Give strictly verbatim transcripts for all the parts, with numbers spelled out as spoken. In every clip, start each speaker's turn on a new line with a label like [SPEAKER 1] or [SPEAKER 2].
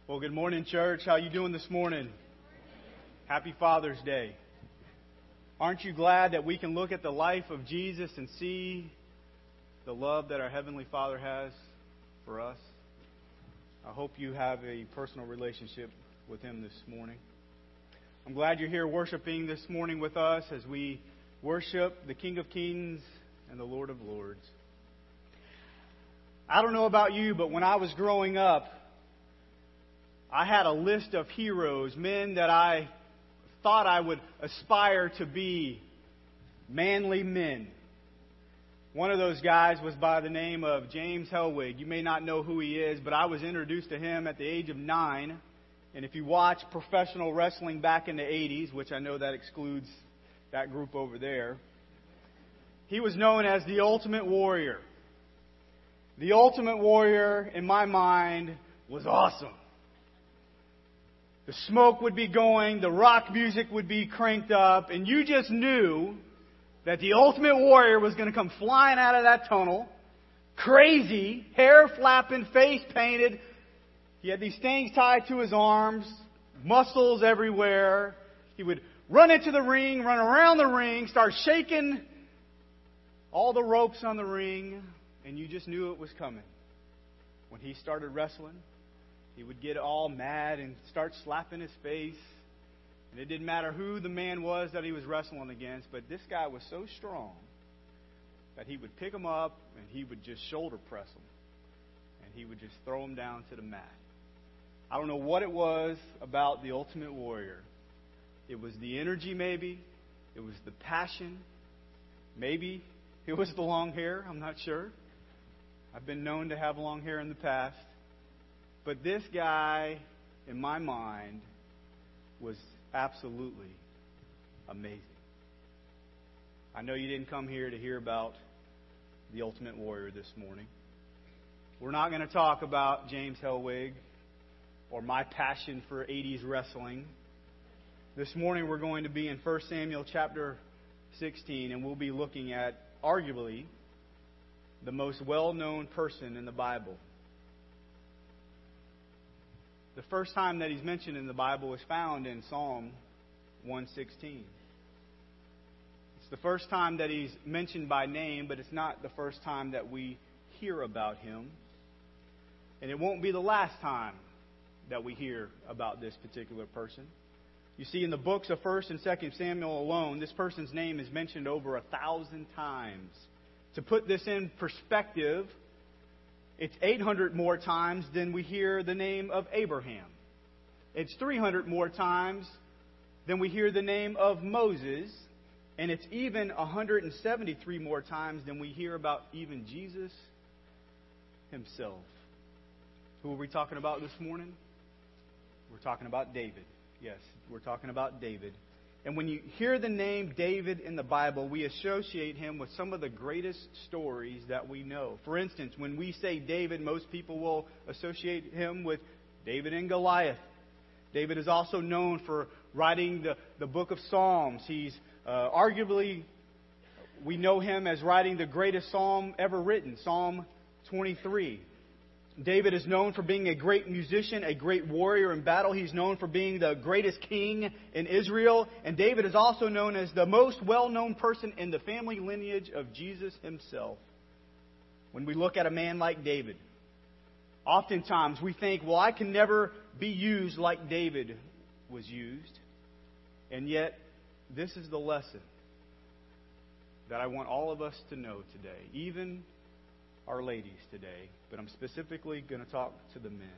[SPEAKER 1] Well, good morning, church. How you doing this morning? Happy Father's Day. Aren't you glad that we can look at the life of Jesus and see the love that our Heavenly Father has for us? I hope you have a personal relationship with Him this morning. I'm glad you're here worshiping this morning with us as we worship the King of Kings and the Lord of Lords. I don't know about you, but when I was growing up, I had a list of heroes, men that I thought I would aspire to be manly men. One of those guys was by the name of James Hellwig. You may not know who he is, but I was introduced to him at the age of nine. And if you watch professional wrestling back in the eighties, which I know that excludes that group over there, he was known as the Ultimate Warrior. The Ultimate Warrior, in my mind, was awesome. The smoke would be going, the rock music would be cranked up, and you just knew that the Ultimate Warrior was going to come flying out of that tunnel, crazy, hair flapping, face painted. He had these things tied to his arms, muscles everywhere. He would run into the ring, run around the ring, start shaking all the ropes on the ring, and you just knew it was coming. When he started wrestling, he would get all mad and start slapping his face. And it didn't matter who the man was that he was wrestling against, but this guy was so strong that he would pick him up and he would just shoulder press him. And he would just throw him down to the mat. I don't know what it was about the Ultimate Warrior. It was the energy, maybe. It was the passion. Maybe it was the long hair. I'm not sure. I've been known to have long hair in the past. But this guy, in my mind, was absolutely amazing. I know you didn't come here to hear about the Ultimate Warrior this morning. We're not going to talk about James Hellwig or my passion for eighties wrestling. This morning we're going to be in First Samuel chapter sixteen, and we'll be looking at, arguably, the most well-known person in the Bible. The first time that he's mentioned in the Bible is found in Psalm one sixteen. It's the first time that he's mentioned by name, but it's not the first time that we hear about him. And it won't be the last time that we hear about this particular person. You see, in the books of First and Second Samuel alone, this person's name is mentioned over a thousand times. To put this in perspective, it's eight hundred more times than we hear the name of Abraham. It's three hundred more times than we hear the name of Moses. And it's even one hundred seventy-three more times than we hear about even Jesus himself. Who are we talking about this morning? We're talking about David. Yes, we're talking about David. And when you hear the name David in the Bible, we associate him with some of the greatest stories that we know. For instance, when we say David, most people will associate him with David and Goliath. David is also known for writing the, the book of Psalms. He's uh, arguably, we know him as writing the greatest psalm ever written, Psalm twenty-three. David is known for being a great musician, a great warrior in battle. He's known for being the greatest king in Israel. And David is also known as the most well-known person in the family lineage of Jesus himself. When we look at a man like David, oftentimes we think, well, I can never be used like David was used. And yet, this is the lesson that I want all of us to know today, even our ladies today, but I'm specifically going to talk to the men.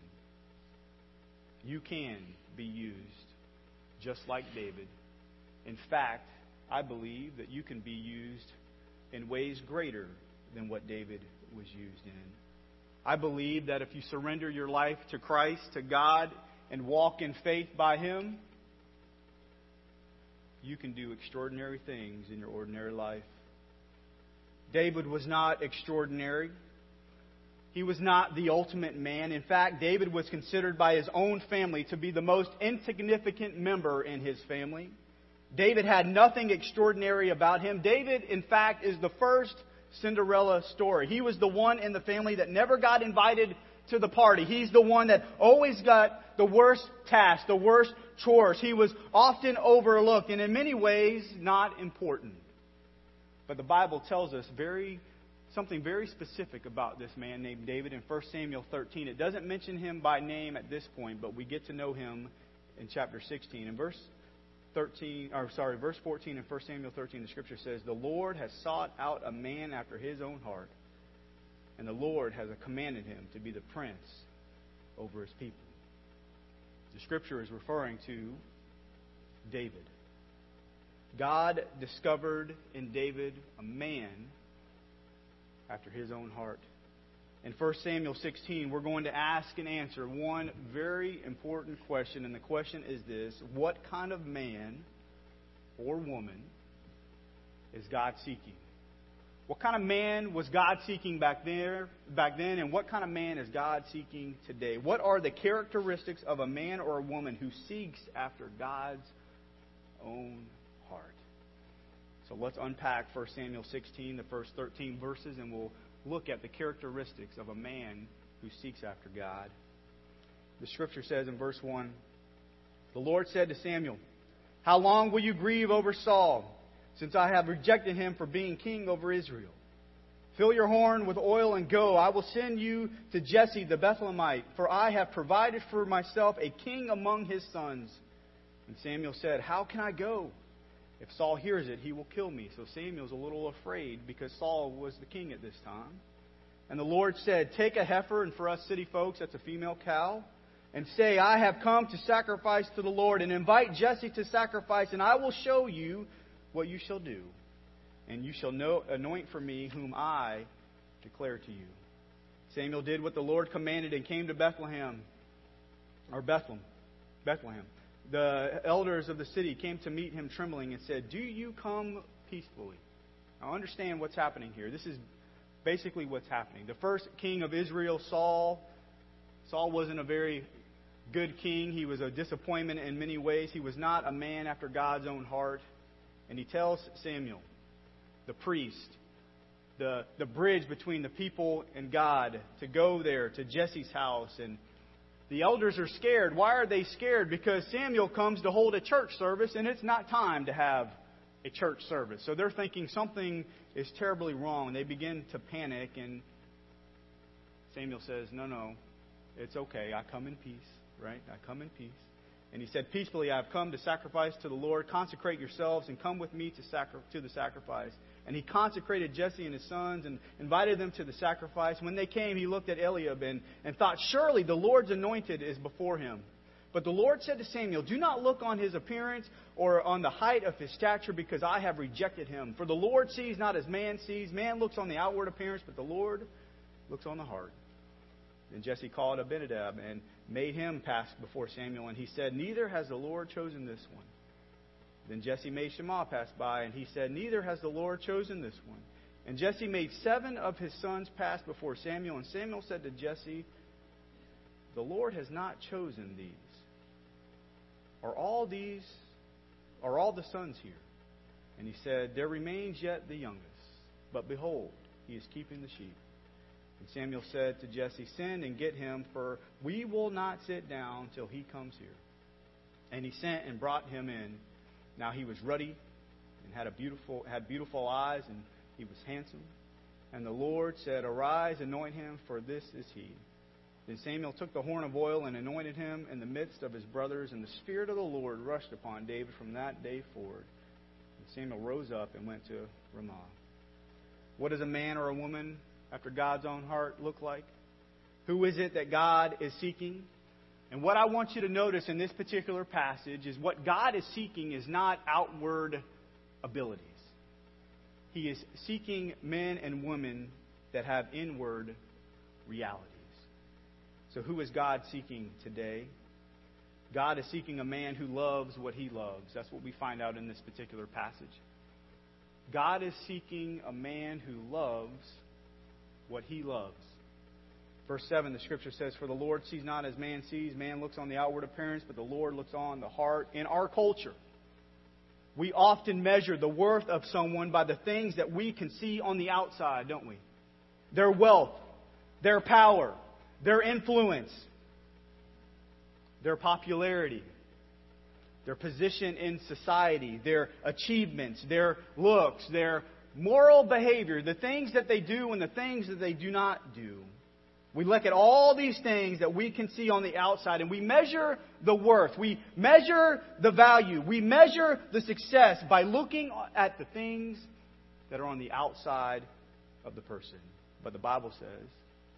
[SPEAKER 1] You can be used just like David. In fact, I believe that you can be used in ways greater than what David was used in. I believe that if you surrender your life to Christ, to God, and walk in faith by Him, you can do extraordinary things in your ordinary life. David was not extraordinary. He was not the ultimate man. In fact, David was considered by his own family to be the most insignificant member in his family. David had nothing extraordinary about him. David, in fact, is the first Cinderella story. He was the one in the family that never got invited to the party. He's the one that always got the worst tasks, the worst chores. He was often overlooked and in many ways not important. But the Bible tells us very something very specific about this man named David in First Samuel thirteen. It doesn't mention him by name at this point, but we get to know him in chapter sixteen. In verse thirteen, or sorry, verse fourteen in First Samuel thirteen, the Scripture says, "The Lord has sought out a man after His own heart, and the Lord has commanded him to be the prince over His people." The Scripture is referring to David. God discovered in David a man after His own heart. In First Samuel sixteen, we're going to ask and answer one very important question, and the question is this: what kind of man or woman is God seeking? What kind of man was God seeking back there, back then, and what kind of man is God seeking today? What are the characteristics of a man or a woman who seeks after God's own heart? So let's unpack First Samuel sixteen, the first thirteen verses, and we'll look at the characteristics of a man who seeks after God. The Scripture says in verse one, "The Lord said to Samuel, 'How long will you grieve over Saul, since I have rejected him for being king over Israel? Fill your horn with oil and go. I will send you to Jesse the Bethlehemite, for I have provided for myself a king among his sons.' And Samuel said, 'How can I go? If Saul hears it, he will kill me.' So Samuel's a little afraid because Saul was the king at this time. And the Lord said, 'Take a heifer,'" and for us city folks, that's a female cow, "'and say, I have come to sacrifice to the Lord, and invite Jesse to sacrifice, and I will show you what you shall do. And you shall know, anoint for me whom I declare to you.' Samuel did what the Lord commanded and came to Bethlehem, or Bethlehem, Bethlehem. The elders of the city came to meet him trembling and said, 'Do you come peacefully?'" Now understand what's happening here. This is basically what's happening. The first king of Israel, Saul, Saul wasn't a very good king. He was a disappointment in many ways. He was not a man after God's own heart. And he tells Samuel, the priest, the, the bridge between the people and God, to go there to Jesse's house. And the elders are scared. Why are they scared? Because Samuel comes to hold a church service, and it's not time to have a church service. So they're thinking something is terribly wrong. They begin to panic, and Samuel says, no, no, it's okay. I come in peace, right? I come in peace. And he said, "Peacefully I have come to sacrifice to the Lord. Consecrate yourselves and come with me to, sacri- to the sacrifice." And he consecrated Jesse and his sons and invited them to the sacrifice. When they came, he looked at Eliab and, and thought, "Surely the Lord's anointed is before him." But the Lord said to Samuel, "Do not look on his appearance or on the height of his stature, because I have rejected him. For the Lord sees not as man sees. Man looks on the outward appearance, but the Lord looks on the heart." Then Jesse called Abinadab and made him pass before Samuel. And he said, "Neither has the Lord chosen this one." Then Jesse made Shammah pass by, and he said, "Neither has the Lord chosen this one." And Jesse made seven of his sons pass before Samuel. And Samuel said to Jesse, "The Lord has not chosen these. Are all these, are all the sons here?" And he said, "There remains yet the youngest. But behold, he is keeping the sheep." And Samuel said to Jesse, "Send and get him, for we will not sit down till he comes here." And he sent and brought him in. Now he was ruddy and had a beautiful had beautiful eyes, and he was handsome. And the Lord said, "Arise, anoint him, for this is he." Then Samuel took the horn of oil and anointed him in the midst of his brothers, and the Spirit of the Lord rushed upon David from that day forward. And Samuel rose up and went to Ramah. What does a man or a woman after God's own heart look like? Who is it that God is seeking? And what I want you to notice in this particular passage is what God is seeking is not outward abilities. He is seeking men and women that have inward realities. So who is God seeking today? God is seeking a man who loves what he loves. That's what we find out in this particular passage. God is seeking a man who loves what he loves. Verse seven, the Scripture says, "For the Lord sees not as man sees. Man looks on the outward appearance, but the Lord looks on the heart." In our culture, we often measure the worth of someone by the things that we can see on the outside, don't we? Their wealth, their power, their influence, their popularity, their position in society, their achievements, their looks, their moral behavior, the things that they do and the things that they do not do. We look at all these things that we can see on the outside and we measure the worth. We measure the value. We measure the success by looking at the things that are on the outside of the person. But the Bible says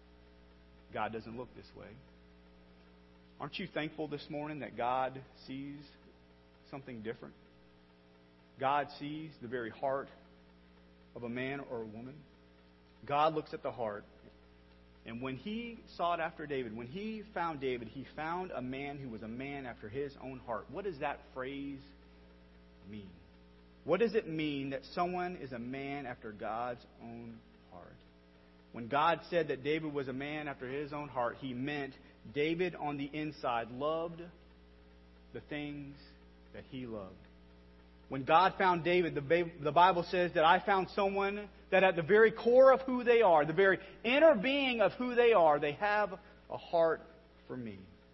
[SPEAKER 1] God doesn't look this way. Aren't you thankful this morning that God sees something different? God sees the very heart of a man or a woman. God looks at the heart. And when He sought after David, when He found David, He found a man who was a man after His own heart. What does that phrase mean? What does it mean that someone is a man after God's own heart? When God said that David was a man after His own heart, He meant David on the inside loved the things that he loved. When God found David, the Bible says that I found someone that at the very core of who they are, the very inner being of who they are, they have a heart for me.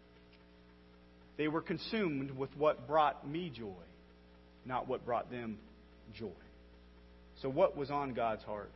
[SPEAKER 1] They were consumed with what brought me joy, not what brought them joy. So what was on God's heart?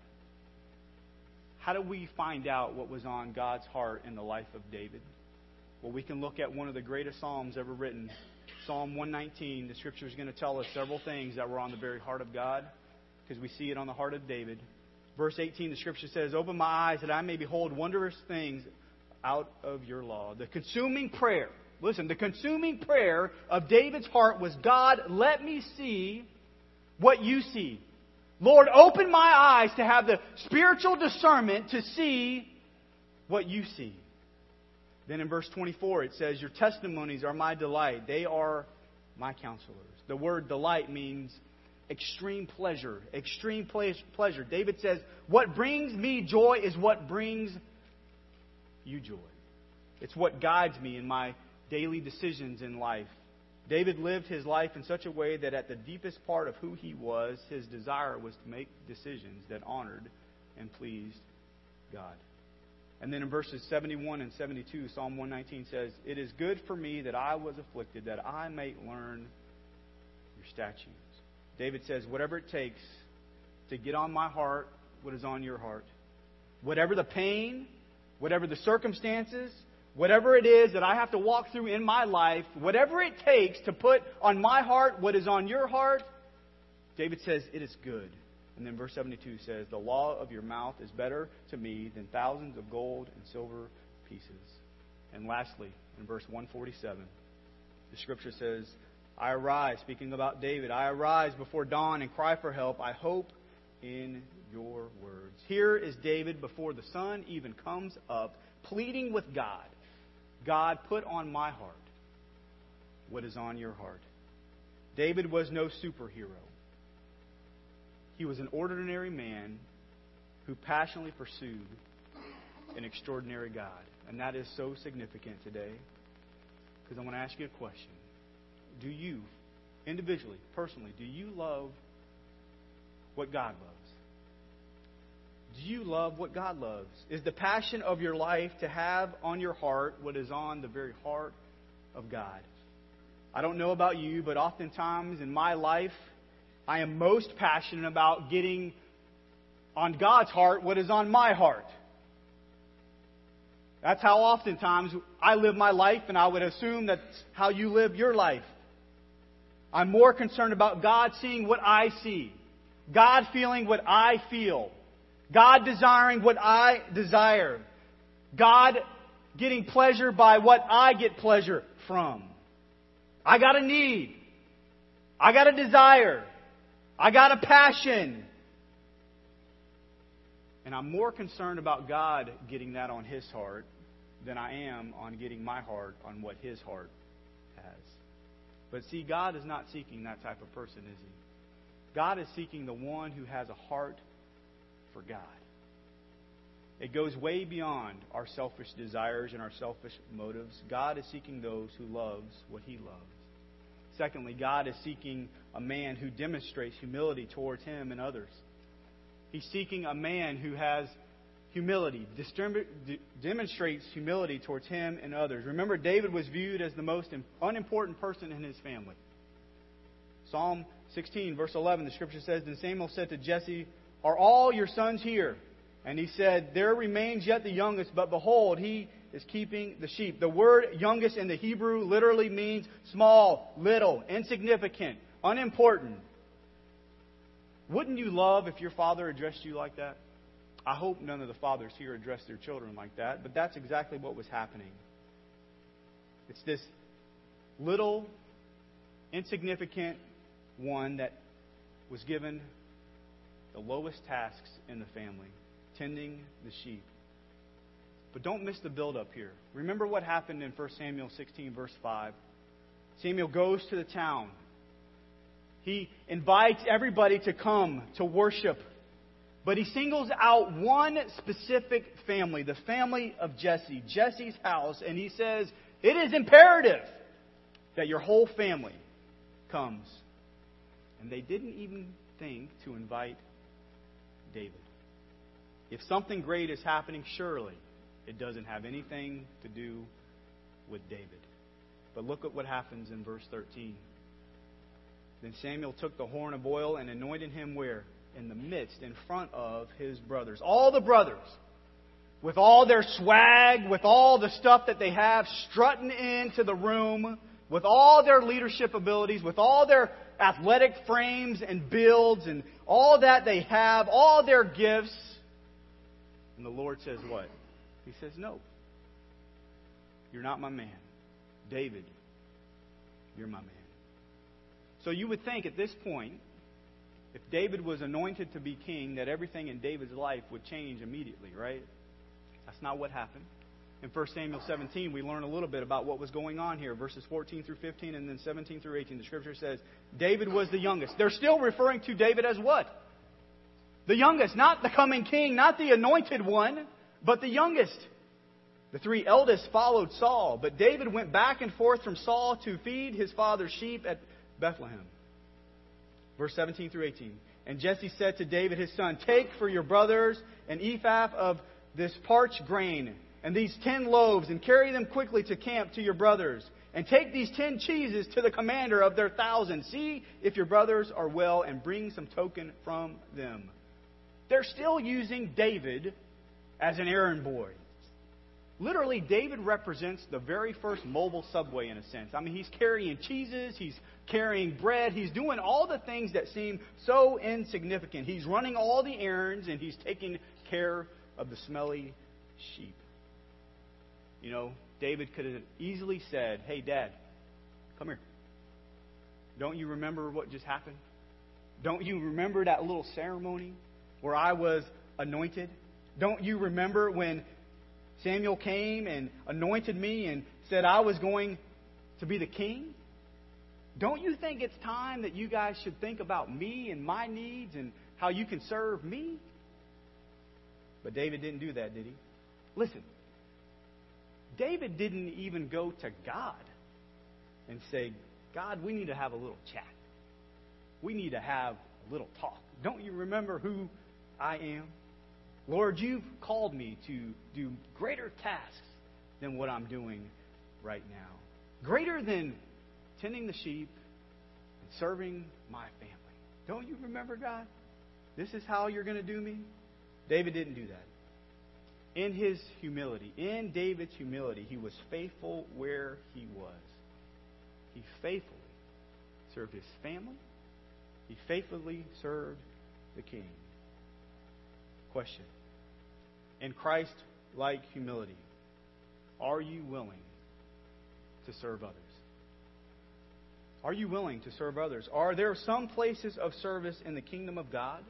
[SPEAKER 1] How do we find out what was on God's heart in the life of David? Well, we can look at one of the greatest Psalms ever written, Psalm one nineteen. The Scripture is going to tell us several things that were on the very heart of God, because we see it on the heart of David. Verse eighteen, the Scripture says, "Open my eyes that I may behold wondrous things out of your law." The consuming prayer, listen, the consuming prayer of David's heart was, God, let me see what you see. Lord, open my eyes to have the spiritual discernment to see what you see. Then in verse twenty-four it says, your testimonies are my delight. They are my counselors. The word delight means extreme pleasure. Extreme pleasure. David says, what brings me joy is what brings you joy. It's what guides me in my daily decisions in life. David lived his life in such a way that at the deepest part of who he was, his desire was to make decisions that honored and pleased God. And then in verses seventy-one and seventy-two, Psalm one nineteen says, it is good for me that I was afflicted, that I may learn your statutes. David says, whatever it takes to get on my heart what is on your heart. Whatever the pain, whatever the circumstances, whatever it is that I have to walk through in my life, whatever it takes to put on my heart what is on your heart, David says, it is good. And then verse seventy-two says, the law of your mouth is better to me than thousands of gold and silver pieces. And lastly, in verse one forty-seven, the Scripture says, I arise, speaking about David, I arise before dawn and cry for help. I hope in your words. Here is David before the sun even comes up, pleading with God. God, put on my heart what is on your heart. David was no superhero. He was an ordinary man who passionately pursued an extraordinary God. And that is so significant today, because I want to ask you a question. Do you, individually, personally, do you love what God loves? Do you love what God loves? Is the passion of your life to have on your heart what is on the very heart of God? I don't know about you, but oftentimes in my life, I am most passionate about getting on God's heart what is on my heart. That's how oftentimes I live my life, and I would assume that's how you live your life. I'm more concerned about God seeing what I see, God feeling what I feel, God desiring what I desire, God getting pleasure by what I get pleasure from. I got a need. I got a desire. I got a passion. And I'm more concerned about God getting that on His heart than I am on getting my heart on what His heart has. But see, God is not seeking that type of person, is He? God is seeking the one who has a heart for God. It goes way beyond our selfish desires and our selfish motives. God is seeking those who loves what He loves. Secondly, God is seeking a man who demonstrates humility towards Him and others. He's seeking a man who has humility, distribute, d- demonstrates humility towards him and others. Remember, David was viewed as the most unimportant person in his family. Psalm sixteen, verse eleven, the Scripture says, "Then Samuel said to Jesse, 'Are all your sons here?' And he said, 'There remains yet the youngest, but behold, he is keeping the sheep.'" The word youngest in the Hebrew literally means small, little, insignificant, unimportant. Wouldn't you love if your father addressed you like that? I hope none of the fathers here address their children like that, but that's exactly what was happening. It's this little, insignificant one that was given the lowest tasks in the family, tending the sheep. But don't miss the build-up here. Remember what happened in First Samuel sixteen, verse five. Samuel goes to the town. He invites everybody to come to worship. But he singles out one specific family, the family of Jesse, Jesse's house, and he says, "It is imperative that your whole family comes." And they didn't even think to invite David. If something great is happening, surely it doesn't have anything to do with David. But look at what happens in verse thirteen. "Then Samuel took the horn of oil and anointed him where? In the midst, in front of his brothers." All the brothers, with all their swag, with all the stuff that they have, strutting into the room, with all their leadership abilities, with all their athletic frames and builds, and all that they have, all their gifts. And the Lord says what? He says, "No. You're not my man. David, you're my man." So you would think at this point, if David was anointed to be king, that everything in David's life would change immediately, right? That's not what happened. In First Samuel seventeen, we learn a little bit about what was going on here. Verses fourteen through fifteen and then seventeen through eighteen. The Scripture says, David was the youngest. They're still referring to David as what? The youngest. Not the coming king, not the anointed one, but the youngest. The three eldest followed Saul, but David went back and forth from Saul to feed his father's sheep at Bethlehem. Verse seventeen through eighteen. "And Jesse said to David his son, 'Take for your brothers an ephah of this parched grain, and these ten loaves, and carry them quickly to camp to your brothers. And take these ten cheeses to the commander of their thousand. See if your brothers are well, and bring some token from them.'" They're still using David as an errand boy. Literally, David represents the very first mobile subway in a sense. I mean, he's carrying cheeses, he's carrying bread, he's doing all the things that seem so insignificant. He's running all the errands, and he's taking care of the smelly sheep. You know, David could have easily said, "Hey, Dad, come here. Don't you remember what just happened? Don't you remember that little ceremony where I was anointed? Don't you remember when Samuel came and anointed me and said I was going to be the king? Don't you think it's time that you guys should think about me and my needs and how you can serve me?" But David didn't do that, did he? Listen, David didn't even go to God and say, "God, we need to have a little chat. We need to have a little talk. Don't you remember who I am? Lord, you've called me to do greater tasks than what I'm doing right now. Greater than tending the sheep and serving my family. Don't you remember, God? This is how you're going to do me?" David didn't do that. In his humility, in David's humility, he was faithful where he was. He faithfully served his family. He faithfully served the king. Question. In Christ-like humility, are you willing to serve others? Are you willing to serve others? Are there some places of service in the kingdom of God?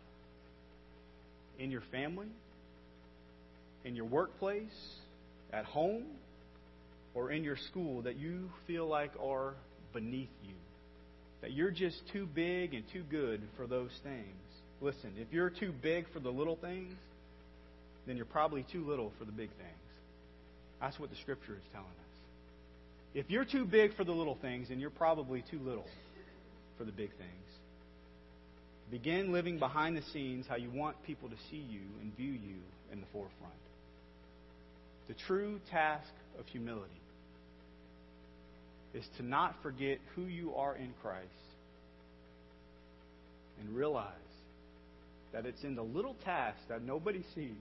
[SPEAKER 1] In your family? In your workplace? At home? Or in your school that you feel like are beneath you? That you're just too big and too good for those things? Listen, if you're too big for the little things, then you're probably too little for the big things. That's what the Scripture is telling us. If you're too big for the little things, then you're probably too little for the big things. Begin living behind the scenes how you want people to see you and view you in the forefront. The true task of humility is to not forget who you are in Christ and realize that it's in the little tasks that nobody sees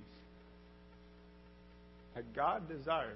[SPEAKER 1] that God desires,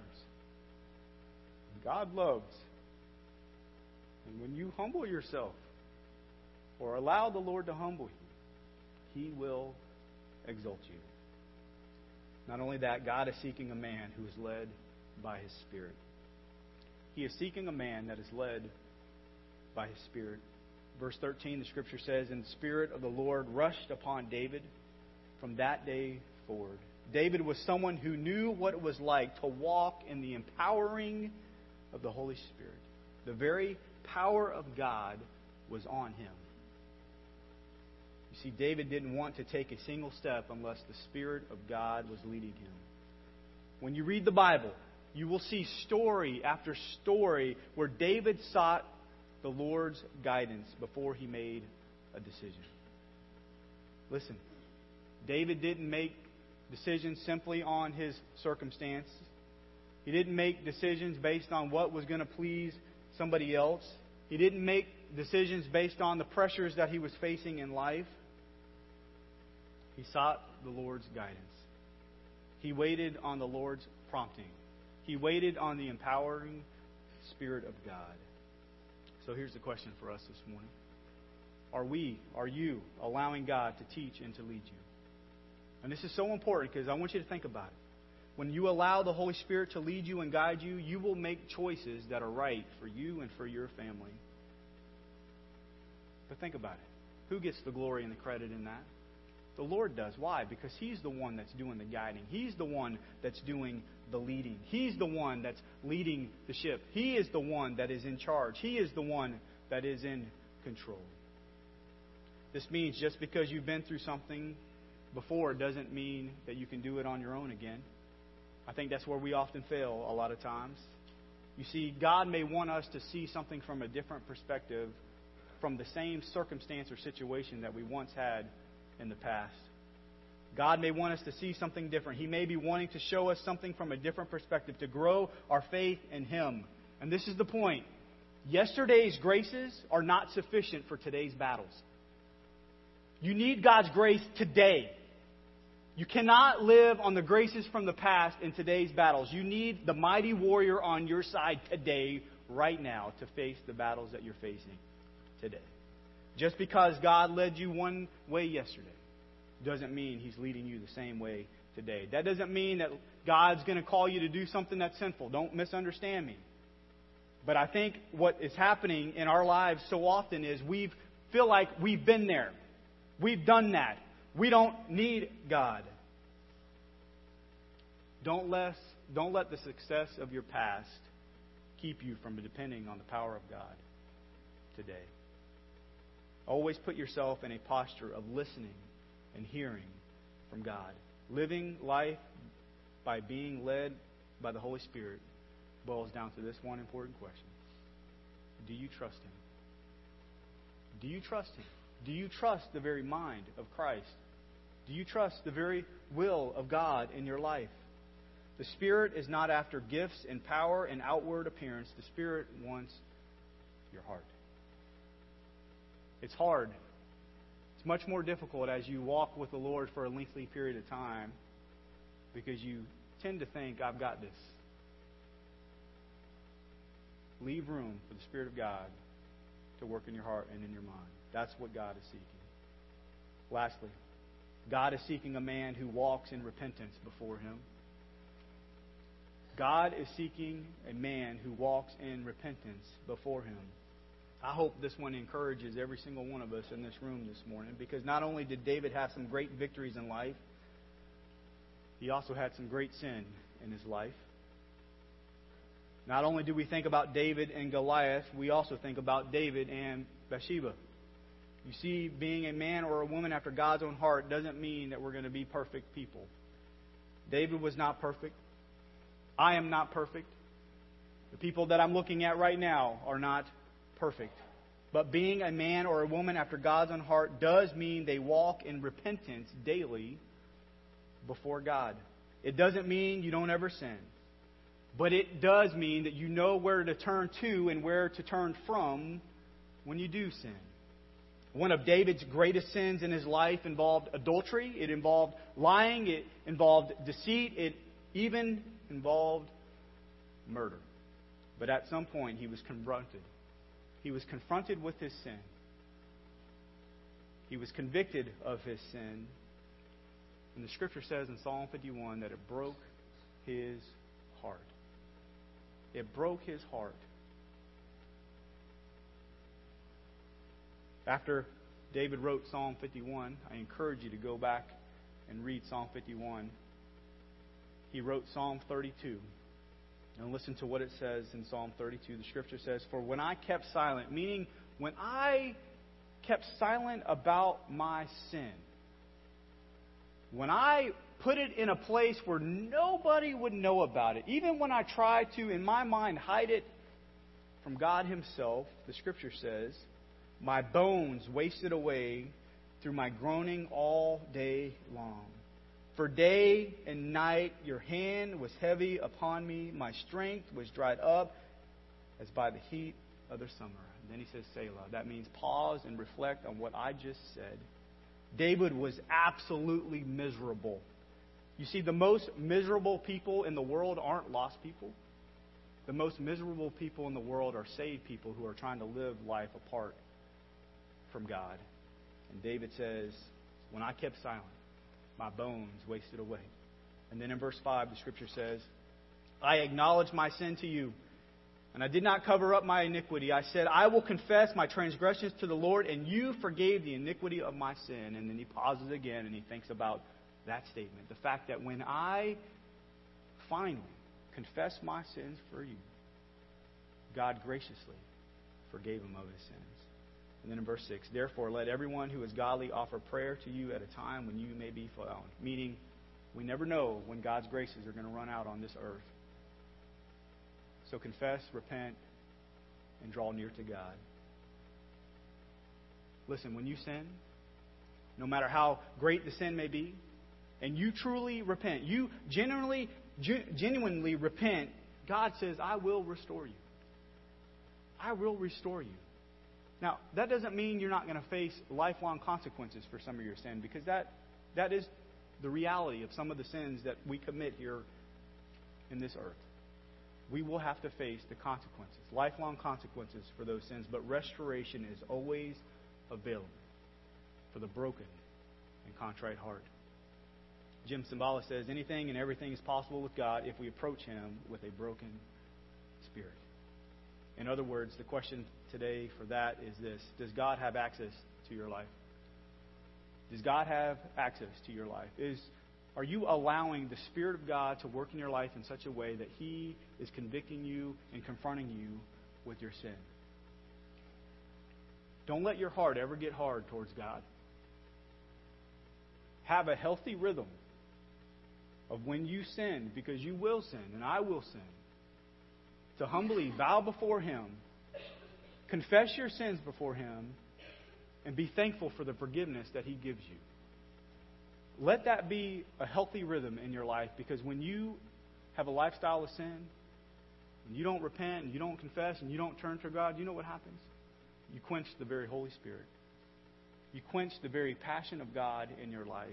[SPEAKER 1] God loves. And when you humble yourself or allow the Lord to humble you, He will exalt you. Not only that, God is seeking a man who is led by His Spirit. He is seeking a man that is led by His Spirit. Verse thirteen, the Scripture says, "And the Spirit of the Lord rushed upon David from that day forward." David was someone who knew what it was like to walk in the empowering of the Holy Spirit. The very power of God was on him. You see, David didn't want to take a single step unless the Spirit of God was leading him. When you read the Bible, you will see story after story where David sought the Lord's guidance before he made a decision. Listen, David didn't make decisions simply on his circumstance. He didn't make decisions based on what was going to please somebody else. He didn't make decisions based on the pressures that he was facing in life. He sought the Lord's guidance. He waited on the Lord's prompting. He waited on the empowering Spirit of God. So here's the question for us this morning. Are we, are you allowing God to teach and to lead you? And this is so important because I want you to think about it. When you allow the Holy Spirit to lead you and guide you, you will make choices that are right for you and for your family. But think about it. Who gets the glory and the credit in that? The Lord does. Why? Because He's the one that's doing the guiding. He's the one that's doing the leading. He's the one that's leading the ship. He is the one that is in charge. He is the one that is in control. This means just because you've been through something before doesn't mean that you can do it on your own again. I think that's where we often fail a lot of times. You see, God may want us to see something from a different perspective from the same circumstance or situation that we once had in the past. God may want us to see something different. He may be wanting to show us something from a different perspective to grow our faith in Him. And this is the point. Yesterday's graces are not sufficient for today's battles. You need God's grace today. You cannot live on the graces from the past in today's battles. You need the mighty warrior on your side today, right now, to face the battles that you're facing today. Just because God led you one way yesterday doesn't mean He's leading you the same way today. That doesn't mean that God's going to call you to do something that's sinful. Don't misunderstand me. But I think what is happening in our lives so often is we feel like we've been there. We've done that. We don't need God. Don't let, don't let the success of your past keep you from depending on the power of God today. Always put yourself in a posture of listening and hearing from God. Living life by being led by the Holy Spirit boils down to this one important question. Do you trust Him? Do you trust Him? Do you trust the very mind of Christ? Do you trust the very will of God in your life? The Spirit is not after gifts and power and outward appearance. The Spirit wants your heart. It's hard. It's much more difficult as you walk with the Lord for a lengthy period of time because you tend to think, I've got this. Leave room for the Spirit of God to work in your heart and in your mind. That's what God is seeking. Lastly, God is seeking a man who walks in repentance before Him. God is seeking a man who walks in repentance before Him. I hope this one encourages every single one of us in this room this morning, because not only did David have some great victories in life, he also had some great sin in his life. Not only do we think about David and Goliath, we also think about David and Bathsheba. You see, being a man or a woman after God's own heart doesn't mean that we're going to be perfect people. David was not perfect. I am not perfect. The people that I'm looking at right now are not perfect. But being a man or a woman after God's own heart does mean they walk in repentance daily before God. It doesn't mean you don't ever sin. But it does mean that you know where to turn to and where to turn from when you do sin. One of David's greatest sins in his life involved adultery. It involved lying. It involved deceit. It even involved murder. But at some point he was confronted. He was confronted with his sin. He was convicted of his sin. And the Scripture says in Psalm fifty-one that it broke his heart. It broke his heart. After David wrote Psalm fifty-one, I encourage you to go back and read Psalm fifty-one. He wrote Psalm thirty-two. And listen to what it says in Psalm thirty-two. The Scripture says, "For when I kept silent," meaning when I kept silent about my sin, when I put it in a place where nobody would know about it, even when I tried to, in my mind, hide it from God Himself, the Scripture says, "My bones wasted away through my groaning all day long. For day and night your hand was heavy upon me. My strength was dried up as by the heat of the summer." And then he says, Selah. That means pause and reflect on what I just said. David was absolutely miserable. You see, the most miserable people in the world aren't lost people. The most miserable people in the world are saved people who are trying to live life apart from God. And David says, when I kept silent, my bones wasted away. And then in verse five, the Scripture says, "I acknowledged my sin to you, and I did not cover up my iniquity. I said, I will confess my transgressions to the Lord, and you forgave the iniquity of my sin." And then he pauses again and he thinks about that statement. The fact that when I finally confessed my sins for you, God graciously forgave him of his sins. And then in verse six, "Therefore let everyone who is godly offer prayer to you at a time when you may be found." Meaning, we never know when God's graces are going to run out on this earth. So confess, repent, and draw near to God. Listen, when you sin, no matter how great the sin may be, and you truly repent, you genuinely, genuinely repent, God says, "I will restore you. I will restore you." Now, that doesn't mean you're not going to face lifelong consequences for some of your sin, because that that is the reality of some of the sins that we commit here in this earth. We will have to face the consequences, lifelong consequences for those sins, but restoration is always available for the broken and contrite heart. Jim Cymbala says, "Anything and everything is possible with God if we approach Him with a broken spirit." In other words, the question today for that is this: does God have access to your life? Does God have access to your life? Is Are you allowing the Spirit of God to work in your life in such a way that He is convicting you and confronting you with your sin? Don't let your heart ever get hard towards God. Have a healthy rhythm of when you sin, because you will sin, and I will sin, to humbly bow before Him, confess your sins before Him, and be thankful for the forgiveness that He gives you. Let that be a healthy rhythm in your life, because when you have a lifestyle of sin, and you don't repent, and you don't confess, and you don't turn to God, you know what happens? You quench the very Holy Spirit. You quench the very passion of God in your life.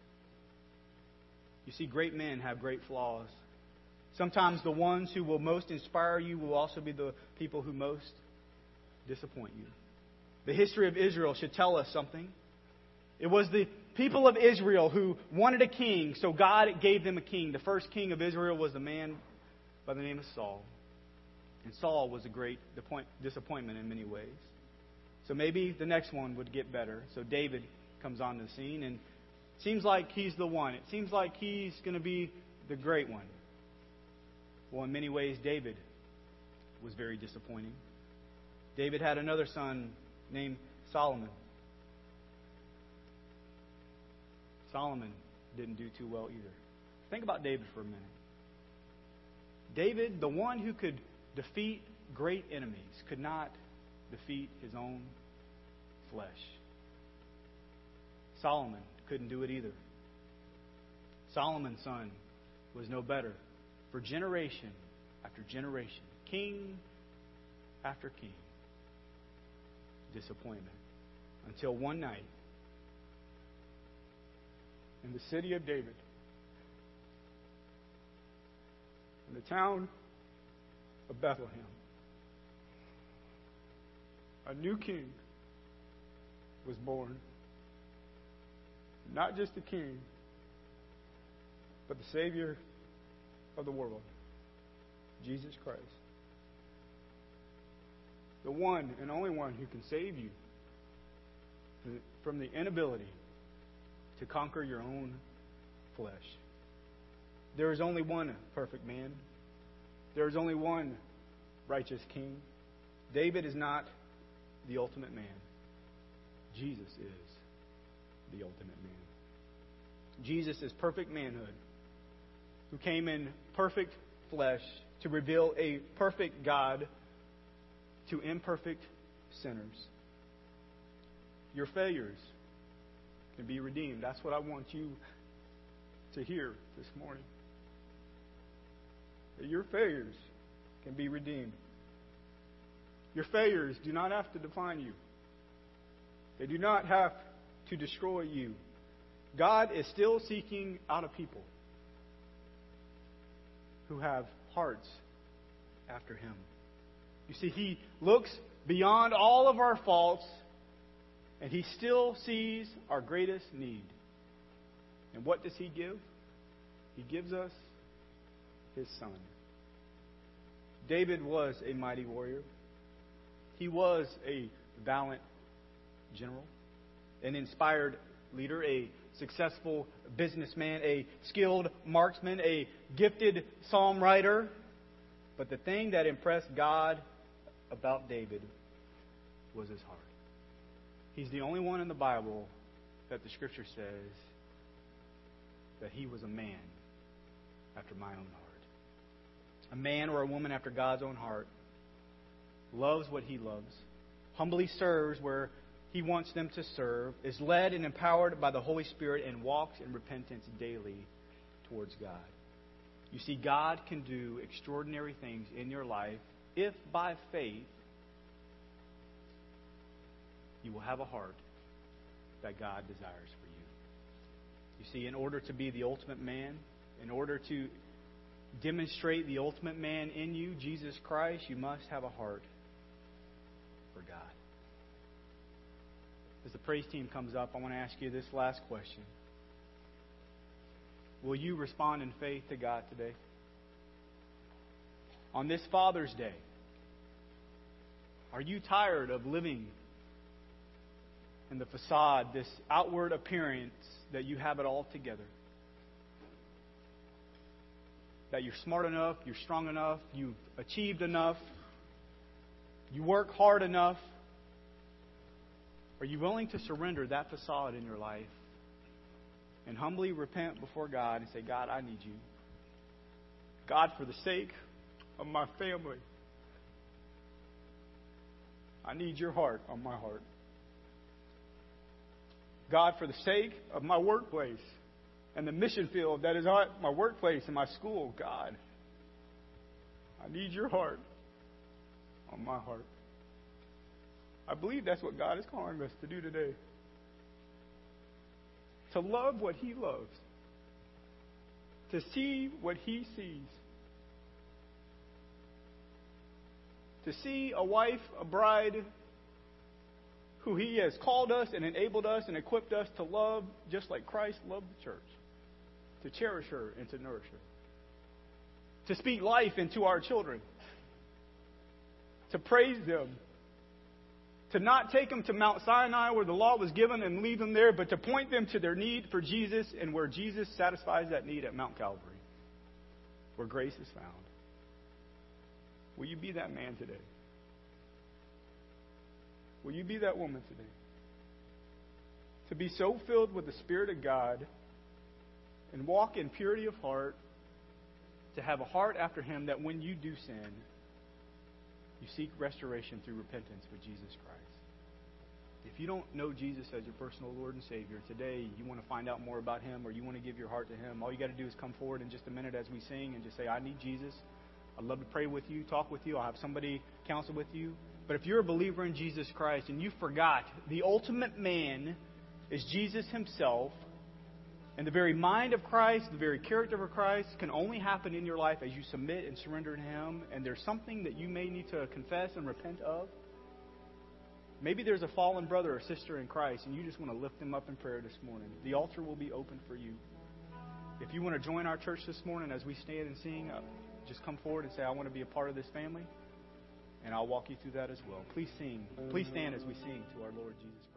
[SPEAKER 1] You see, great men have great flaws. Sometimes the ones who will most inspire you will also be the people who most disappoint you. The history of Israel should tell us something. It was the people of Israel who wanted a king, so God gave them a king. The first king of Israel was a man by the name of Saul. And Saul was a great disappointment in many ways. So maybe the next one would get better. So David comes on the scene, and it seems like he's the one. It seems like he's going to be the great one. Well, in many ways, David was very disappointing. David had another son named Solomon. Solomon didn't do too well either. Think about David for a minute. David, the one who could defeat great enemies, could not defeat his own flesh. Solomon couldn't do it either. Solomon's son was no better. For generation after generation, king after king, disappointment. Until one night, in the city of David, in the town of Bethlehem, a new king was born. Not just a king, but the Savior of the world, Jesus Christ. The one and only one who can save you from the inability to conquer your own flesh. There is only one perfect man. There is only one righteous king. David is not the ultimate man. Jesus is the ultimate man. Jesus is perfect manhood, who came in perfect flesh to reveal a perfect God to imperfect sinners. Your failures can be redeemed. That's what I want you to hear this morning. That your failures can be redeemed. Your failures do not have to define you. They do not have to destroy you. God is still seeking out a people who have hearts after Him. You see, He looks beyond all of our faults, and He still sees our greatest need. And what does He give? He gives us His Son. David was a mighty warrior. He was a valiant general, an inspired leader, a successful businessman, a skilled marksman, a gifted psalm writer. But the thing that impressed God about David was his heart. He's the only one in the Bible that the Scripture says that he was a man after my own heart. A man or a woman after God's own heart loves what he loves, humbly serves where He wants them to serve, is led and empowered by the Holy Spirit, and walks in repentance daily towards God. You see, God can do extraordinary things in your life if by faith you will have a heart that God desires for you. You see, in order to be the ultimate man, in order to demonstrate the ultimate man in you, Jesus Christ, you must have a heart for God. As the praise team comes up, I want to ask you this last question. Will you respond in faith to God today? On this Father's Day, are you tired of living in the facade, this outward appearance that you have it all together? That you're smart enough, you're strong enough, you've achieved enough, you work hard enough? Are you willing to surrender that facade in your life and humbly repent before God and say, God, I need you. God, for the sake of my family, I need your heart on my heart. God, for the sake of my workplace and the mission field that is at my workplace and my school, God, I need your heart on my heart. I believe that's what God is calling us to do today. To love what He loves. To see what He sees. To see a wife, a bride, who He has called us and enabled us and equipped us to love just like Christ loved the church. To cherish her and to nourish her. To speak life into our children. To praise them. To not take them to Mount Sinai where the law was given and leave them there, but to point them to their need for Jesus and where Jesus satisfies that need at Mount Calvary, where grace is found. Will you be that man today? Will you be that woman today? To be so filled with the Spirit of God and walk in purity of heart, to have a heart after Him that when you do sin, You seek restoration through repentance with Jesus Christ. If you don't know Jesus as your personal Lord and Savior, today you want to find out more about Him or you want to give your heart to Him, all you got to do is come forward in just a minute as we sing and just say, I need Jesus. I'd love to pray with you, talk with you. I'll have somebody counsel with you. But if you're a believer in Jesus Christ and you forgot the ultimate man is Jesus Himself, and the very mind of Christ, the very character of Christ can only happen in your life as you submit and surrender to Him, and there's something that you may need to confess and repent of. Maybe there's a fallen brother or sister in Christ, and you just want to lift them up in prayer this morning. The altar will be open for you. If you want to join our church this morning as we stand and sing, uh, just come forward and say, I want to be a part of this family, and I'll walk you through that as well. Please sing. Please stand as we sing to our Lord Jesus Christ.